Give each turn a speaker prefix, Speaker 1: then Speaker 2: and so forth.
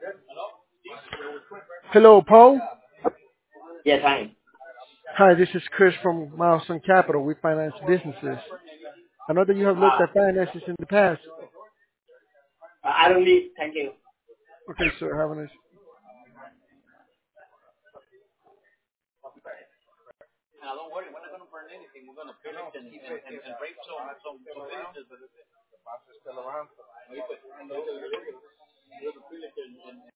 Speaker 1: Hello, Paul.
Speaker 2: Yes, hi.
Speaker 1: Hi, this is Chris from Milestone Capital. We finance businesses. I know that you have looked
Speaker 2: Uh,
Speaker 1: at finances in the past.
Speaker 2: I don't need. Thank you.
Speaker 1: Okay, sir. Have a nice